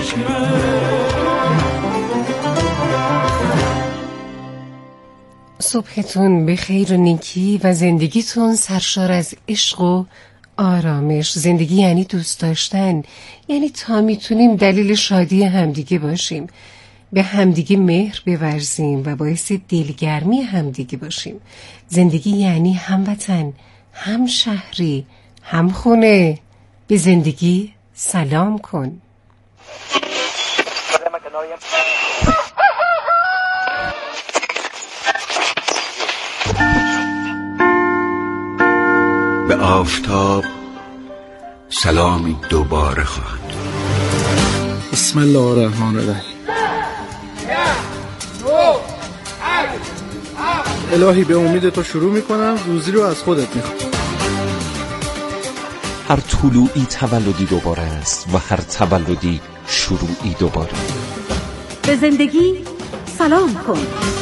صبحتون به خیر و نیکی و زندگیتون سرشار از عشق و آرامش. زندگی یعنی دوست داشتن، یعنی تا میتونیم دلیل شادی همدیگه باشیم، به همدیگه مهر بورزیم و باعث دلگرمی همدیگه باشیم. زندگی یعنی هموطن، هم شهری، هم خونه. به زندگی سلام کن. به آفتاب سلامی دوباره خواهد. بسم الله الرحمن الرحیم. الهی به امید تو شروع میکنم، روزی رو از خودت میخوام. هر طلوعی تولدی دوباره است و هر تولدی شروعی دوباره. به زندگی سلام کن.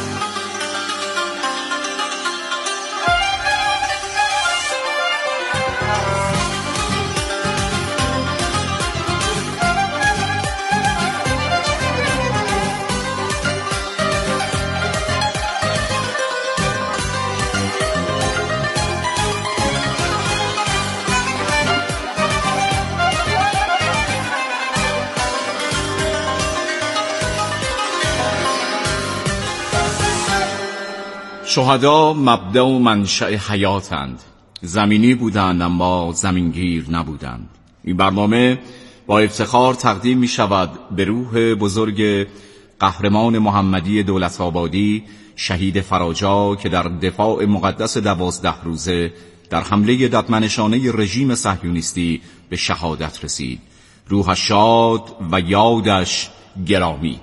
شهدا مبدأ و منشأ حیاتند. زمینی بودند اما زمینگیر نبودند. این برنامه با افتخار تقدیم می شود به روح بزرگ قهرمان محمدی دولت‌آبادی، شهید فراجا، که در دفاع مقدس 12 روزه در حمله ددمنشانه رژیم صهیونیستی به شهادت رسید. روحش شاد و یادش گرامی.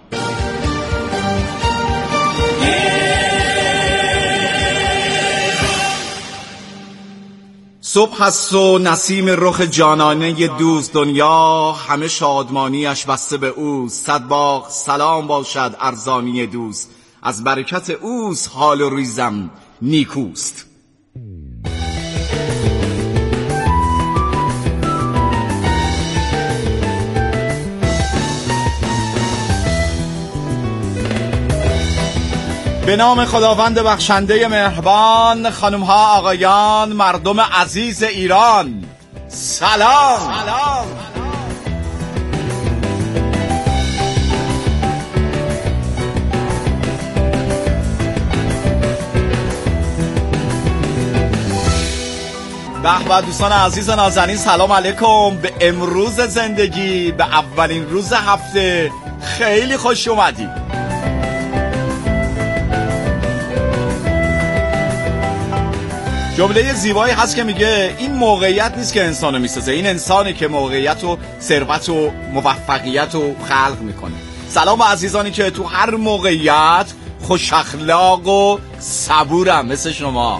صبح است و نسیم رخ جانانه دوست، دنیا همه شادمانیش بسته به اوست. صد باغ سلام باشد ارزانی دوست، از برکت اوست حال و ریزم نیکوست. به نام خداوند بخشنده مهربان، خانم‌ها، آقایان، مردم عزیز ایران، سلام. به دوستان عزیز نازنین، سلام علیکم. به امروز زندگی، به اولین روز هفته خیلی خوش اومدید. جمله زیبایی هست که میگه این موقعیت نیست که انسانو میسازه، این انسانه که موقعیت و ثروت و موفقیت رو خلق میکنه. سلام به عزیزانی که تو هر موقعیت خوش اخلاق و صبورم مثل شما.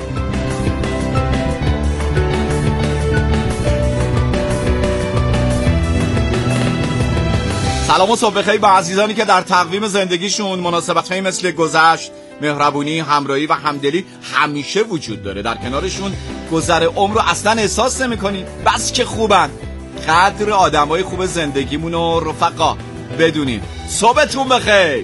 سلام و صبح بخیر به عزیزانی که در تقویم زندگیشون مناسبت‌هایی مثل گذشت، مهربونی، همراهی و همدلی همیشه وجود داره. در کنارشون گذر عمر رو اصلا احساس نمی‌کنی، بس که خوبن. قدر آدمای خوب زندگیمون و رفقا بدونیم. صبحتون بخیر.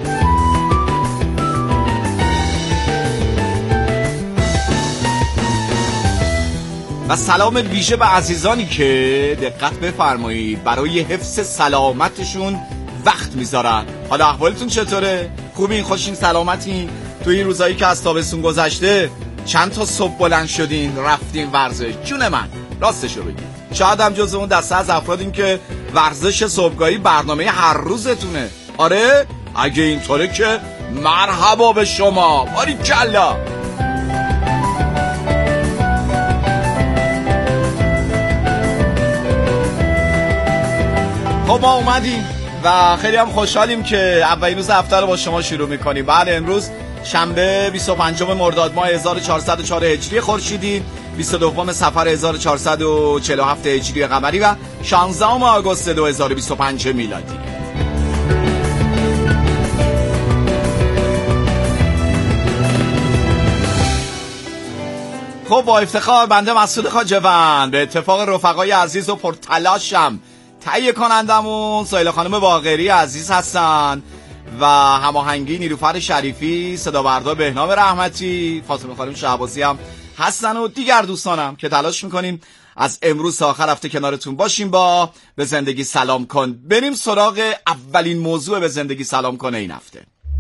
و سلام ویژه به عزیزانی که دقت بفرمایید برای حفظ سلامتشون وقت میذارن. حالا احوالتون چطوره؟ خوبین؟ خوشین؟ سلامتین؟ تو این روزایی که از تابستون گذشته چند تا صبح بلند شدین رفتین ورزش؟ جون من راستشو بگید شاید هم جز اون دسته از افرادیم که ورزش صبحگاهی برنامه هر روزتونه. آره؟ اگه اینطوره که مرحبا به شما، باریکلا. خب ما اومدیم و خیلی هم خوشحالیم که اولین روز هفته رو با شما شروع میکنیم. بعد امروز شنبه 25 مرداد ماه 1404 هجری خورشیدی، 22 صفر 1447 هجری قمری و 16 آگوست 2025 میلادی. خب با افتخار بنده مسعود خواجه‌وند به اتفاق رفقای عزیز و پرتلاشم تهیه کنندمون سایله خانم باقری عزیز هستن و هماهنگی نیلوفر شریفی، صدا بردار بهنام رحمتی، فاطمه خانم شهبازی هم هستن و دیگر دوستانم که تلاش میکنیم از امروز تا آخر هفته کنارتون باشیم با به زندگی سلام کن. بریم سراغ اولین موضوع به زندگی سلام کن این هفته.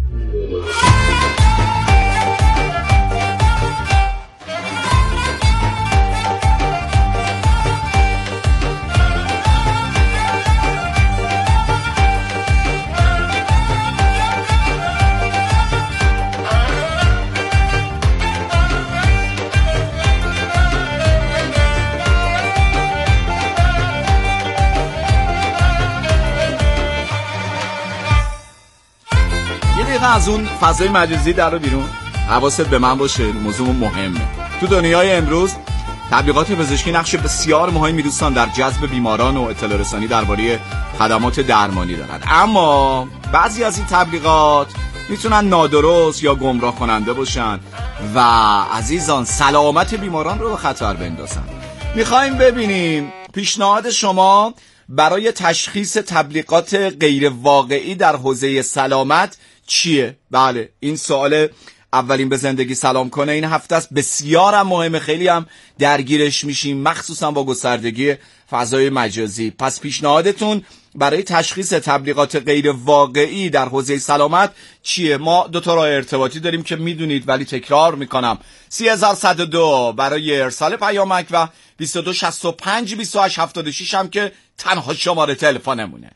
از اون فضای مجازی در رو بیرون، حواست به من باشه، موضوع مهمه. تو دنیای امروز تبلیغات پزشکی نقش بسیار مهمی دوستان در جذب بیماران و اطلاع رسانی درباره خدمات درمانی دارن، اما بعضی از این تبلیغات میتونن نادرست یا گمراه کننده باشن و عزیزان سلامت بیماران رو به خطر بندازن. میخوایم ببینیم پیشنهاد شما برای تشخیص تبلیغات غیر واقعی در حوزه سلامت چیه؟ بله، این سوال اولین به زندگی سلام کنه این هفته است. بسیار هم مهمه، خیلی هم درگیرش میشیم مخصوصا با گستردگی فضای مجازی. پس پیشنهادتون برای تشخیص تبلیغات غیر واقعی در حوزه سلامت چیه؟ ما دو تا راه ارتباطی داریم که میدونید ولی تکرار میکنم: 3102 برای ارسال پیامک و 2265 2876 هم که تنها شماره تلفنمونه.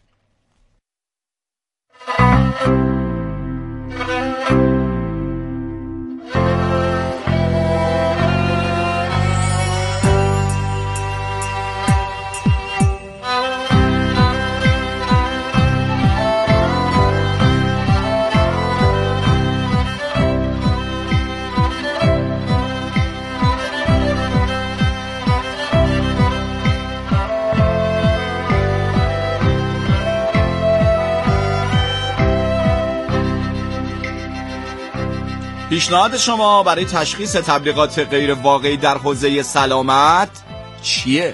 پیشنهاد شما برای تشخیص تبلیغات غیر واقعی در حوزه سلامت چیه؟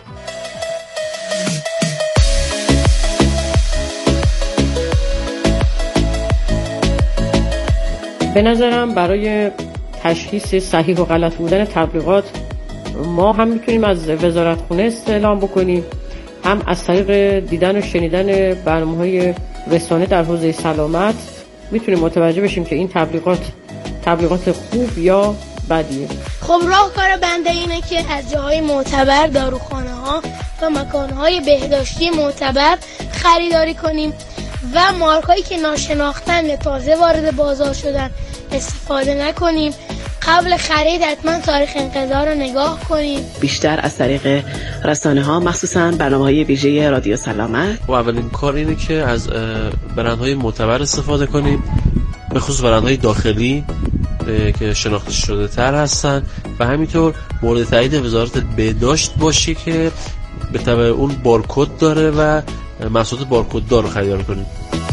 به نظرم برای تشخیص صحیح و غلط بودن تبلیغات ما هم میتونیم از وزارتخونه استعلام بکنیم، هم از طریق دیدن و شنیدن برنامه‌های رسانه در حوزه سلامت میتونیم متوجه بشیم که این تبلیغات خوب یا بدیه. خب راهکار بنده اینه که از جاهای معتبر، داروخانه‌ها و مکانهای بهداشتی معتبر خریداری کنیم و مارکایی که ناشناختن یا تازه وارد بازار شدن استفاده نکنیم. قبل خرید حتما تاریخ انقضا رو نگاه کنیم. بیشتر از طریق رسانه‌ها، مخصوصا برنامه‌های ویژه رادیو سلامت. و اولین کار اینه که از برندهای معتبر استفاده کنیم، به خصوص برندهای داخلی که شناخته شده تر هستن و همینطور مورد تایید وزارت بهداشت باشه که به تبع اون بارکد داره و محصولات بارکد دار رو خریدار کنیم.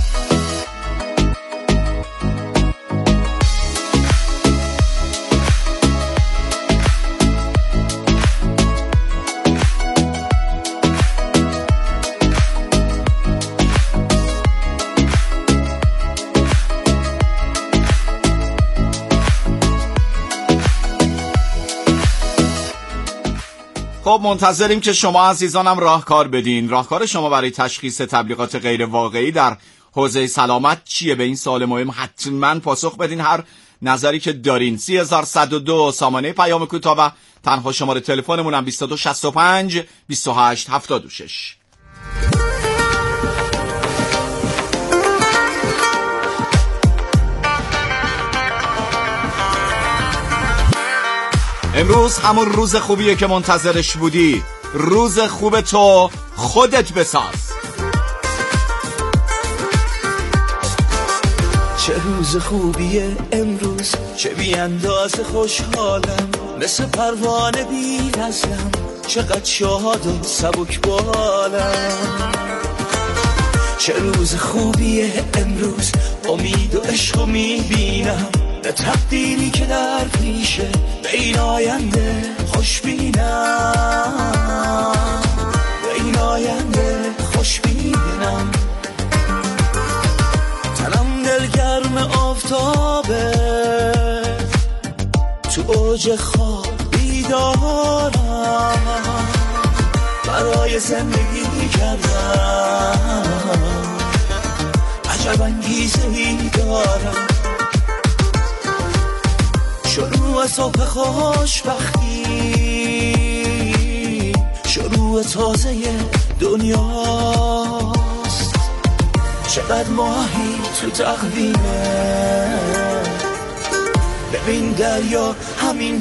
خب منتظریم که شما عزیزانم راهکار بدین. راهکار شما برای تشخیص تبلیغات غیر واقعی در حوزه سلامت چیه؟ به این سوال مهم حتما پاسخ بدین، هر نظری که دارین. 3102 سامانه پیام کوتاه و تنها شماره تلفنمون هم 2265 2876. امروز همون روز خوبیه که منتظرش بودی. روز خوب تو خودت بساز. چه روز خوبیه امروز، چه بی اندازه خوشحالم، مثل پروانه بی نزلم، چقدر شاد و سبک بالم. چه روز خوبیه امروز، امید و عشق میبینم، نه تقدیری که در پیشه، به این آینده خوش بینم، به این آینده خوش بینم. اوج خواب بیدارم، برای زندگی کردم عجب انگیزه‌ای دارم. شروع صبح خوشبختی، شروع تازه دنیاست. چقدر ماهی تو تقویمه، ببین دریا همین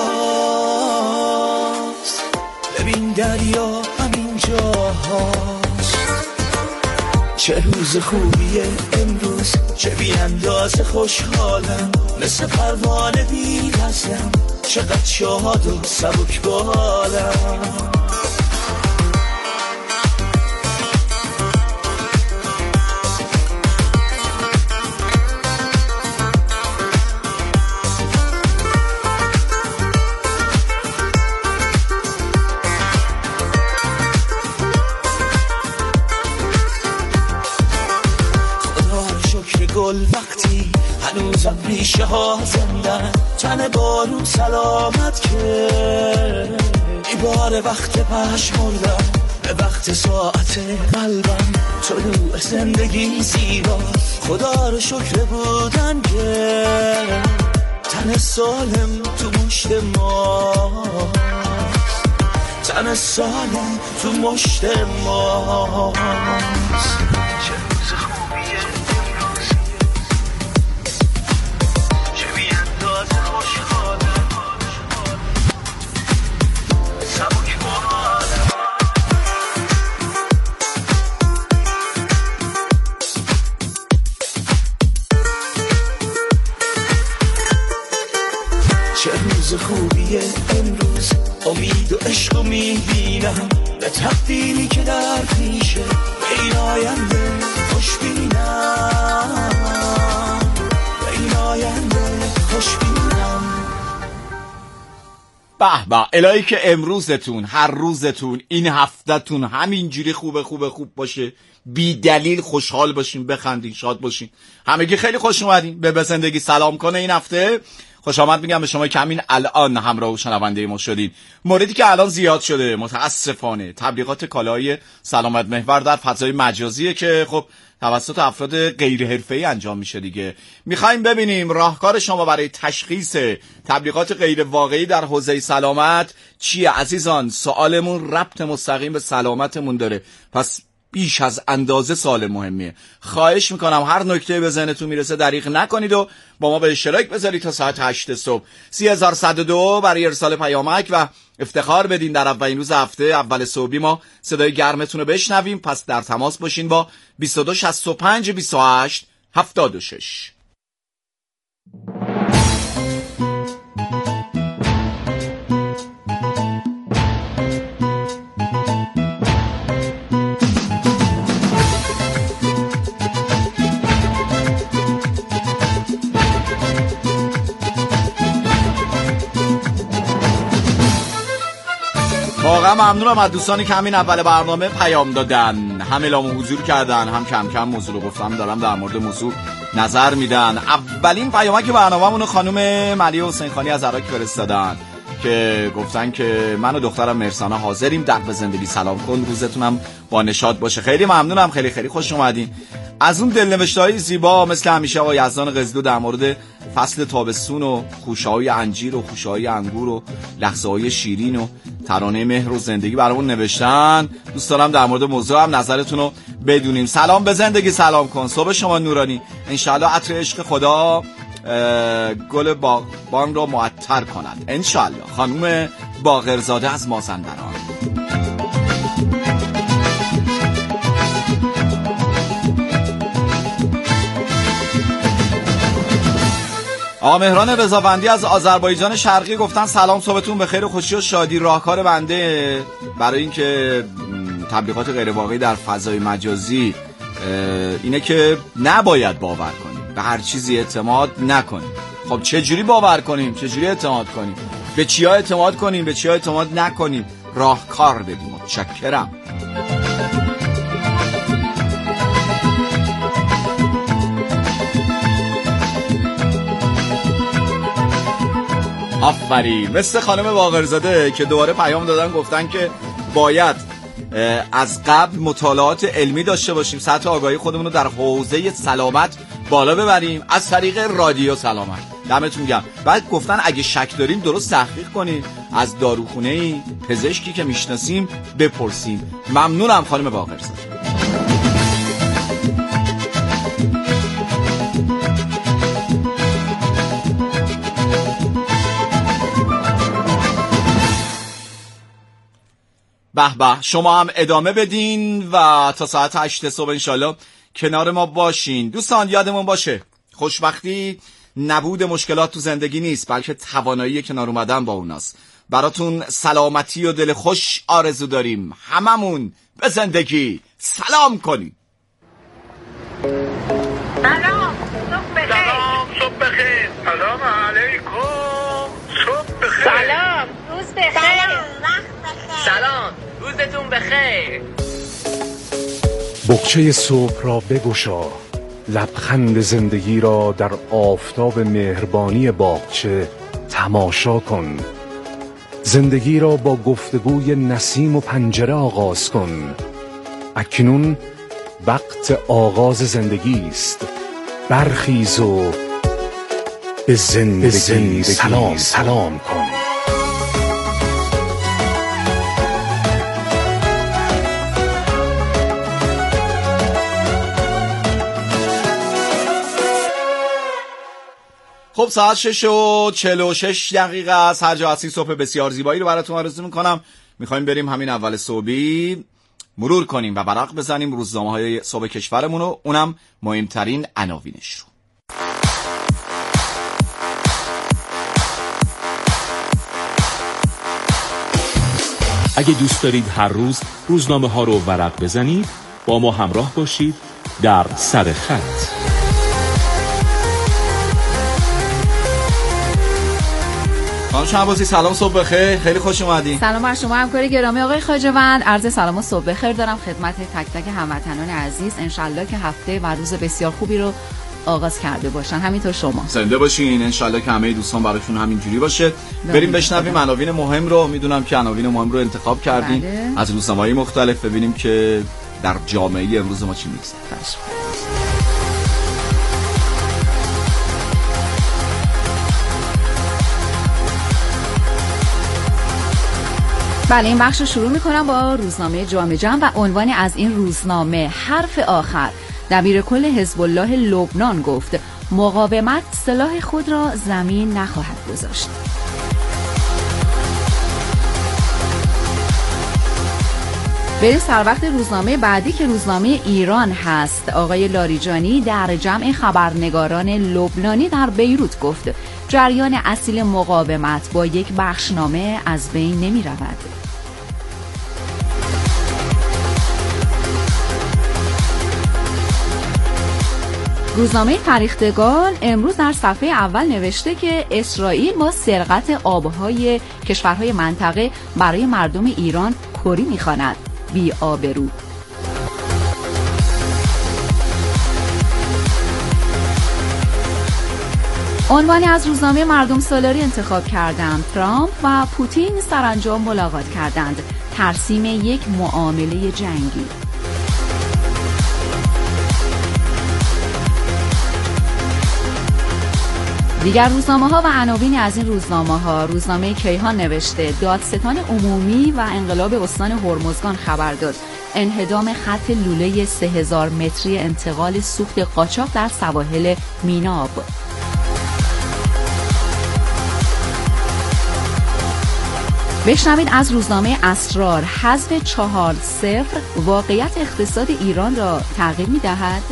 جاست، ببین دریا همین جاست. چه روز خوبیه امروز، چه بی اندازه خوشحالم، مثل پروانه بی‌وزنم، چقدر شاد و سبک بالم. گل وقتی هنوزم ریشه ها زندن، تن بارون سلامت که ایبار وقت پشمردم، به وقت ساعت قلبم طلوع زندگی زیباست. خدا رو شکر بودن که تن سالم تو مشت ماست، تن سالم تو مشت ماست. چه روز خوبیه امروز، امید و عشق رو میبینم، به تقدیری که در پیشه، به این آینده خوشبینم، به این آینده خوشبینم. به به، الهی که امروزتون، هر روزتون، این هفتهتون همینجوری خوب باشه، بی دلیل خوشحال باشین، بخندین، شاد باشین. همگی خیلی خوش اومدین به زندگی سلام کنه. این هفته خوش آمد میگم به شما که همین الان همراه و شنونده ما شدین. موردی که الان زیاد شده متاسفانه تبلیغات کالاهای سلامت محور در فضای مجازیه که خب توسط افراد غیر حرفه‌ای انجام میشه دیگه. میخوایم ببینیم راهکار شما برای تشخیص تبلیغات غیر واقعی در حوزه سلامت چیه عزیزان؟ سوالمون ربط مستقیم به سلامتمون داره، پس بیش از اندازه سوال مهمیه. خواهش میکنم هر نکته به ذهنتون میرسه دریغ نکنید و با ما به اشتراک بذارید تا ساعت 8 صبح. 3102 برای ارسال پیامک و افتخار بدین در اولین روز هفته اول صبحی ما صدای گرمتون رو بشنویم. پس در تماس باشین با 2265 28 76. واقعا ممنونم از دوستانی که همین اول برنامه پیام دادن، هم اعلام حضور کردن، هم کم کم موضوع رو گفتم دارم در مورد موضوع نظر میدن. اولین پیامک برنامه‌مون خانم ملیه حسین خانی از عراق فرستادن که گفتن که من و دخترم مرسانا حاضریم در به زندگی سلام کن، روزتونم با نشاط باشه. خیلی ممنونم، خیلی خیلی خوش اومدین. از اون دلنوشته‌های زیبا مثل همیشه آقای یزدان قزلو در مورد فصل تابستون و خوشه‌های انجیر و خوشه‌های انگور و لحظه‌های شیرین و ترانه مهر و زندگی برامون نوشتن. دوست دارم در مورد موضوع هم نظرتون رو بدونیم. سلام به زندگی سلام کن، صبح شما نورانی، انشالله عطر عشق خدا گل باغبان رو معطر کند انشالله. خانم باقرزاده از مازندران. آقا مهران رضاوندی از آذربایجان شرقی گفتن سلام، صبحتون بخیر و خوشی و شادی. راهکار بنده برای اینکه تبلیغات غیر واقعی در فضای مجازی اینه که نباید باور کنیم، به هر چیزی اعتماد نکنیم. خب چجوری باور کنیم؟ چجوری اعتماد کنیم؟ به چیا اعتماد کنیم؟ به چیا اعتماد نکنیم؟ راهکار بدیم. متشکرم. آفرین، مثل خانم باقرزاده که دوباره پیام دادن گفتن که باید از قبل مطالعات علمی داشته باشیم، سطح آگاهی خودمون رو در حوزه سلامت بالا ببریم از طریق رادیو سلامت. دمتون گرم. بعد گفتن اگه شک داریم درست تحقیق کنیم، از داروخونه‌ای پزشکی که میشناسیم بپرسیم. ممنونم خانم باقرزاده. به به، شما هم ادامه بدین و تا ساعت 8 صبح انشالله کنار ما باشین. دوستان یادمون باشه خوشبختی نبود مشکلات تو زندگی نیست، بلکه توانایی کنار اومدن با اوناست. براتون سلامتی و دل خوش آرزو داریم. هممون به زندگی سلام کنیم. سلام، صبح بخیر. سلام علیکم، صبح بخیر. سلام، روز بخیر. سلام، روزتون بخیر. بقچه صبح را بگشا، لبخند زندگی را در آفتاب مهربانی باغچه تماشا کن. زندگی را با گفتگوی نسیم و پنجره آغاز کن. اکنون وقت آغاز زندگی است. برخیز و به زندگی سلام کن. خب ساعت 6:46 است. هر جا هستی صبح بسیار زیبایی رو براتون آرزو میکنم. میخوایم بریم همین اول صبحی مرور کنیم و ورق بزنیم روزنامه‌های صبح کشورمون رو، اونم مهمترین عناوینش رو. اگه دوست دارید هر روز روزنامه ها رو ورق بزنید، با ما همراه باشید در سر خط. خانم شهبازی سلام، صبح بخیر، خیلی خوش اومدین. سلام بر شما همکار گرامی آقای خواجه‌وند. عرض سلام و صبح بخیر دارم خدمت تک تک هموطنان عزیز. انشالله که هفته و روز بسیار خوبی رو آغاز کرده باشن، همینطور شما زنده باشین. انشالله که همه دوستان براشون همینجوری باشه. بریم بشنویم عناوین مهم رو. میدونم که عناوین مهم رو انتخاب کردین از روزنامه‌های مختلف، ببینیم که در جامعه امروز ما چی میگذره. بله، این بخش رو شروع میکنم با روزنامه جامعه جمع و عنوان از این روزنامه حرف آخر. دبیر کل حزب الله لبنان گفت مقاومت سلاح خود را زمین نخواهد گذاشت. بریم سر وقت روزنامه بعدی که روزنامه ایران هست. آقای لاریجانی در جمع خبرنگاران لبنانی در بیروت گفت جریان اصیل مقاومت با یک بخشنامه از بین نمی رود. روزنامه فریختگان امروز در صفحه اول نوشته که اسرائیل با سرقت آبهای کشورهای منطقه برای مردم ایران کری می‌خواند. بی آبرو. عنوانی از روزنامه مردم سالاری انتخاب کردم. ترامپ و پوتین سرانجام ملاقات کردند. ترسیم یک معامله جنگی. دیگر روزنامه‌ها و عناوین از این روزنامه‌ها. روزنامه کیهان نوشته دادستان عمومی و انقلاب استان هرمزگان خبر داد انهدام خط لوله 3000 متری انتقال سوخت قاچاق در سواحل میناب. بشنوید از روزنامه اسرار حذف 4-0 واقعیت اقتصاد ایران را تغییر می‌دهد.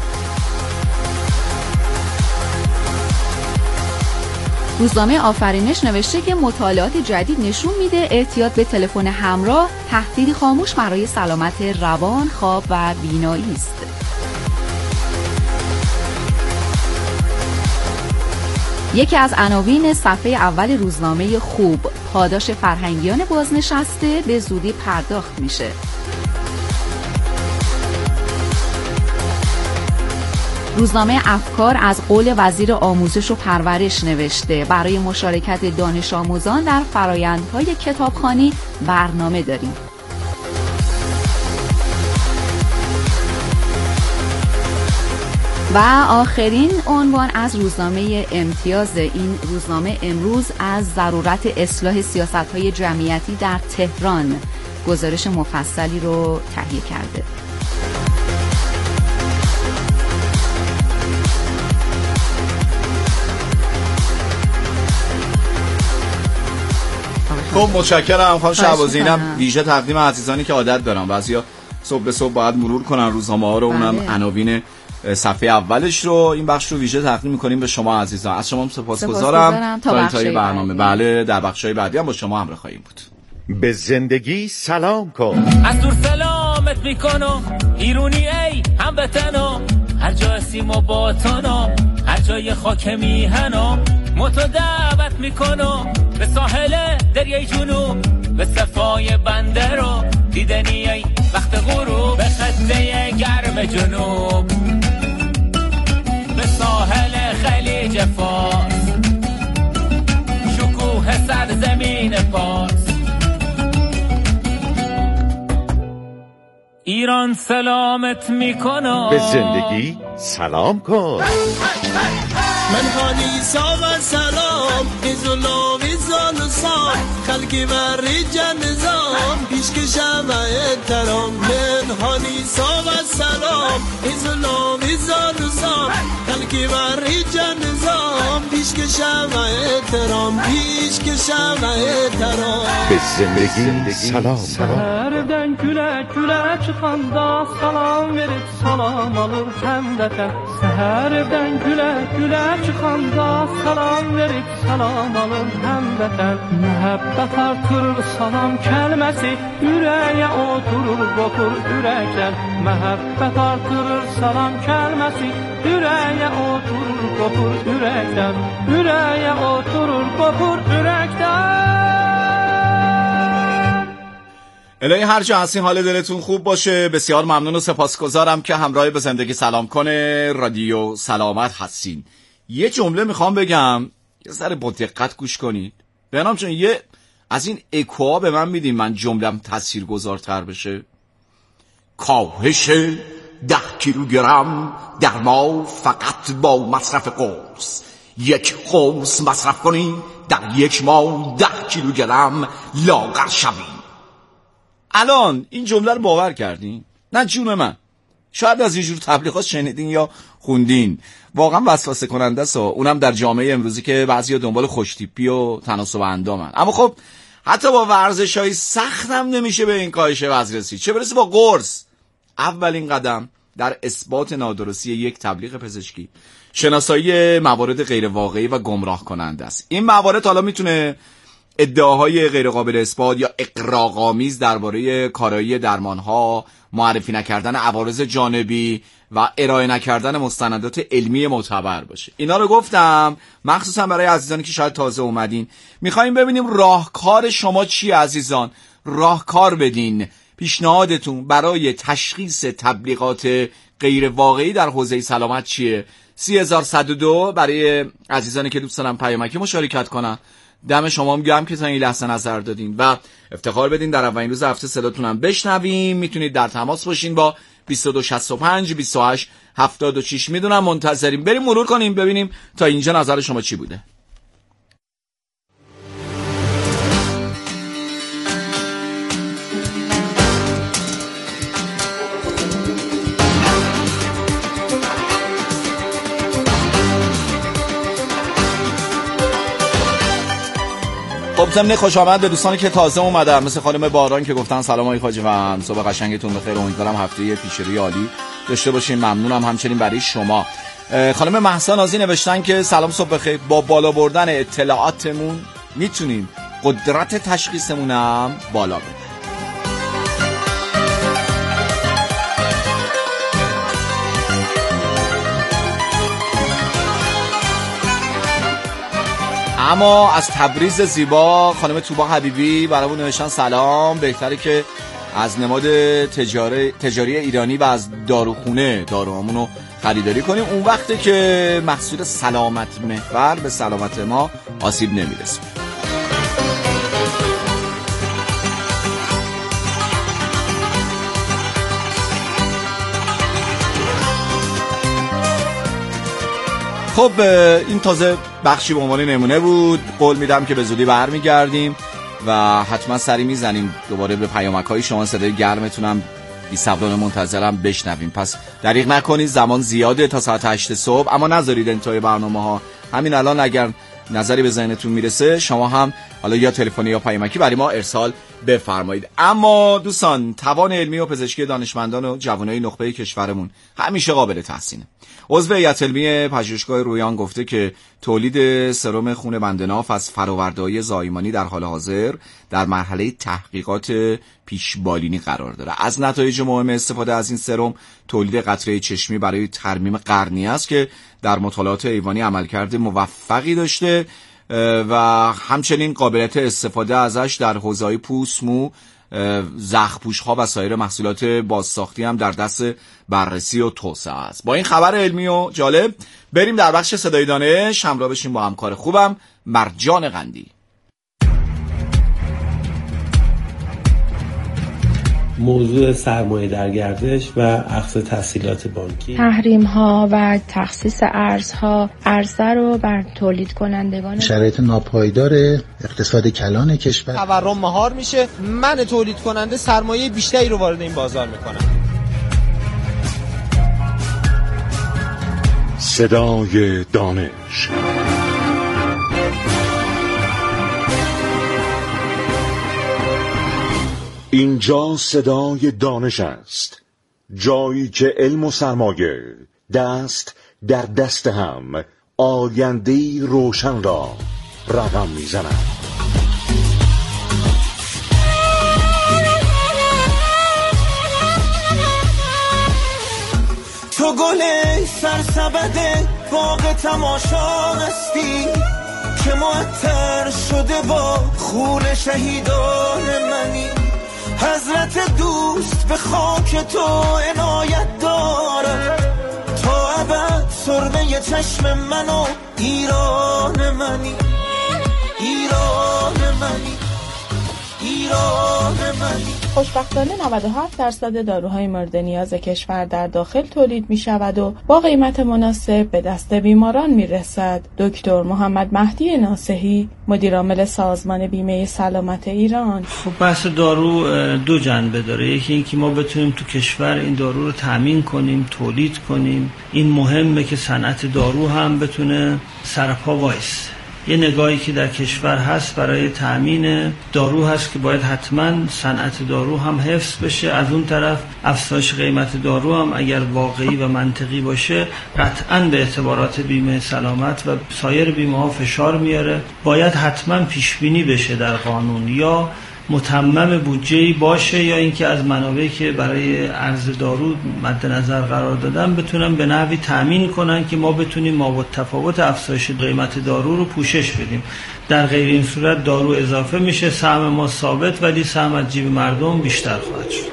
روزنامه آفرینش نوشته که مطالعات جدید نشون میده احتیاط به تلفن همراه تهدیدی خاموش برای سلامت روان، خواب و بینایی است. یکی از عناوین صفحه اول روزنامه خوب، پاداش فرهنگیان بازنشسته به زودی پرداخت میشه. روزنامه افکار از قول وزیر آموزش و پرورش نوشته برای مشارکت دانش آموزان در فرآیندهای کتابخوانی برنامه داریم. و آخرین عنوان از روزنامه امتیاز این روزنامه امروز از ضرورت اصلاح سیاست‌های جمعیتی در تهران گزارش مفصلی رو تهیه کرده. خب متشکرم خانم شهبازی. اینم ویژه تقدیم عزیزانی که عادت دارم بعضیا صبح به صبح باید مرور کنن روزنامه ها رو، اونم عناوین صفحه اولش رو. این بخش رو ویژه تقدیم می‌کنیم به شما عزیزان. از شما هم سپاسگزارم تا انتهای برنامه. بله در بخش‌های بعدی هم با شما همراه خواهیم بود. به زندگی سلام کن. از دور سلامت میکنم ایرونی ای هموطنم، هر جا سیم و باطنم، هر جای خاک میهنم، متو دعوت میکنم به ساحل دریای جنوب، به صفای بنده رو دیدنی ای وقت غروب، به خطه گرم جنوب، به ساحل خلیج فارس، شکوه سرزمین پارس، ایران سلامت میکنم. به زندگی سلام کن. من حالی ساغ سلام ازولا ویزان سام خلقی و ریجن نظام پیش کشم احترام. من حالی ساغ سلام ازولا ویزان سام خلقی و ریجن نظام پیش کشم احترام، پیش کشم احترام. به زندگی سلام کن. Səhərdən gülə çıxanda salam verib salam alır həmdətən. Səhərdən gülə çıxanda salam verib salam alır həmdətən. Məhəbbət artırır salam kəlməsi, ürəyə oturur qopur ürəkdən. Məhəbbət artırır salam kəlməsi, ürəyə oturur qopur ürəkdən. Ürəyə oturur qopur ürəkdən. الهی هر جا هستین حال دلتون خوب باشه. بسیار ممنون و سپاسگزارم که همراه به زندگی سلام کنه رادیو سلامت هستین. یه جمله میخوام بگم، یه ذره با دقت گوش کنید. بهنام چون یه از این اکوها به من میدین من جملم تاثیرگذارتر بشه. کاهش 10 کیلوگرم در ما فقط با مصرف قرص. 1 قرص مصرف کنی در 1 ماه 10 کیلوگرم لاغر شوی. الان این جمله رو باور کردین؟ نه جون من، شاید از یه جور تبلیغات شنیدین یا خوندین. واقعا وسوسه کننده است، اونم در جامعه امروزی که بعضیا دنبال خوشتیپی و تناسب اندامن. اما خب حتی با ورزش‌های سخت هم نمیشه به این کاهش وزن رسید، چه برسه با قرص. اولین قدم در اثبات نادرستی یک تبلیغ پزشکی شناسایی موارد غیر واقعی و گمراه کننده است. این موارد حالا میتونه ادعاهای غیر قابل اثبات یا اغراق‌آمیز درباره کارایی درمان‌ها، معرفی نکردن عوارض جانبی و ارائه نکردن مستندات علمی معتبر باشه. اینا رو گفتم مخصوصا برای عزیزانی که شاید تازه اومدین. می‌خوایم ببینیم راهکار شما چیه عزیزان؟ راهکار بدین. پیشنهادتون برای تشخیص تبلیغات غیر واقعی در حوزه سلامت چیه؟ 3102 برای عزیزانی که دوست دارن پیامکی مشارکت کنن. دم شما هم گرم که تا این لحظه نظر دادین و افتخار بدین در اولین روز هفته صداتونم بشنویم. میتونید در تماس باشین با 2265 28 76. میدونم منتظریم. بریم مرور کنیم ببینیم تا اینجا نظر شما چی بوده. خب ضمن خوش آمد به دوستانی که تازه اومدن، مثل خانم باران که گفتن سلام آقای خواجه‌وند، صبح قشنگتون بخیر، امیدوارم هفته پیش روی عالی داشته باشین. ممنونم همچنین برای شما. خانم مهسا نازی نوشتن که سلام صبح بخیر، با بالا بردن اطلاعاتمون میتونیم قدرت تشخیصمون هم بالا ببریم. اما از تبریز زیبا خانم توبا حبیبی برامون نوشتن سلام، بهتره که از نماد تجاری ایرانی و از داروخونه داروهامونو خریداری کنیم. اون وقته که محصول سلامت محور به سلامت ما آسیب نمیرسه. خب این تازه بخشی به عنوان نمونه بود. قول میدم که به زودی برمیگردیم و حتما سری میزنیم دوباره به پیامک‌های شما. صدای گرمتونم بی صبرانه منتظرم بشنویم. پس دریغ نکنید، زمان زیاده تا ساعت 8 صبح، اما نذارید انتهای برنامه‌ها. همین الان اگر نظری به ذهنتون میرسه شما هم حالا یا تلفنی یا پیامکی برای ما ارسال بفرمایید. اما دوستان، توان علمی و پزشکی دانشمندان و جوانای نخبه کشورمون همیشه قابل تحسینه. عضو هیئت علمی پژوهشگاه رویان گفته که تولید سرم خون بندناف از فرآورده‌های زایمانی در حال حاضر در مرحله تحقیقات پیشبالینی قرار داره. از نتایج مهم استفاده از این سرم تولید قطره چشمی برای ترمیم قرنیه است که در مطالعات حیوانی عملکرد موفقی داشته و همچنین قابلیت استفاده ازش در حوزه‌های پوست، مو، زخم‌پوش‌ها و سایر محصولات بازساختی هم در دست بررسی و توسعه است. با این خبر علمی و جالب بریم در بخش صدای دانش، همراه بشیم با همکار خوبم مرجان قندی. موضوع سرمایه در گردش و اخذ تسهیلات بانکی، تحریم‌ها و تخصیص ارزها، عرضه رو بر تولید کنندگان، شرایط ناپایدار اقتصاد کلان کشور، تورم مهار میشه، من تولید کننده سرمایه بیشتری رو وارد این بازار میکنم. صدای دانش. اینجا صدای دانش است، جایی که علم و سرمایه دست در دست هم آینده‌ای روشن را رقم می‌زنند. تو گل سرسبد باغ تماشا هستی که معطر شده با خون شهیدان منی. حضرت دوست به خاک تو عنایت دارم، تا ابد سرمه چشم من و ایران منی، ایران منی، ایران منی. خوشبختانه 97% داروهای مورد نیاز کشور در داخل تولید می شود و با قیمت مناسب به دست بیماران می رسد. دکتر محمد مهدی ناصحی، مدیرعامل سازمان بیمه سلامت ایران: خب بحث دارو دو جنبه داره. یکی این که ما بتونیم تو کشور این دارو رو تامین کنیم، تولید کنیم. این مهمه که صنعت دارو هم بتونه سرپا وایسه. یه نگاهی که در کشور هست برای تأمین دارو هست که باید حتما صنعت دارو هم حفظ بشه. از اون طرف افزایش قیمت دارو هم اگر واقعی و منطقی باشه قطعاً به اعتبارات بیمه سلامت و سایر بیمه ها فشار میاره. باید حتما پیش بینی بشه در قانون، یا متمم بودجه‌ای باشه، یا اینکه از منابعی که برای عرض دارو مد نظر قرار دادن بتونن به نحوی تامین کنن که ما بتونیم مابعد تفاوت افزایش قیمت دارو رو پوشش بدیم. در غیر این صورت دارو اضافه میشه، سهم ما ثابت ولی سهم از جیب مردم بیشتر خواهد شد.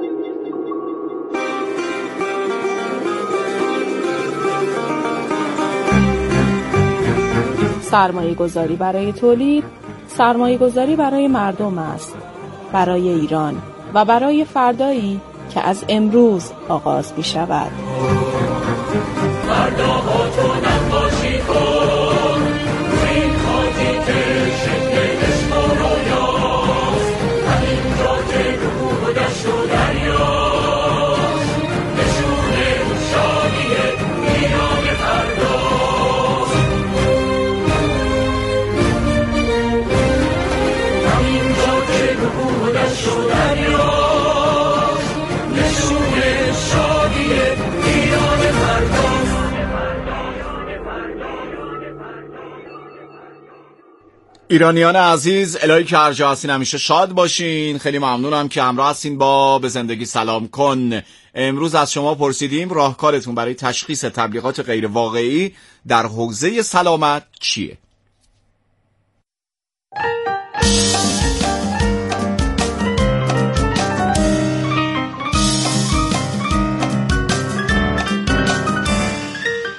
سرمایه گذاری برای تولید، سرمایه گذاری برای مردم است، برای ایران و برای فردایی که از امروز آغاز می شود. ایرانیان عزیز، الهی که هر جا هستین همیشه شاد باشین. خیلی ممنونم که همراه هستین با به زندگی سلام کن. امروز از شما پرسیدیم راهکارتون برای تشخیص تبلیغات غیر واقعی در حوزه سلامت چیه؟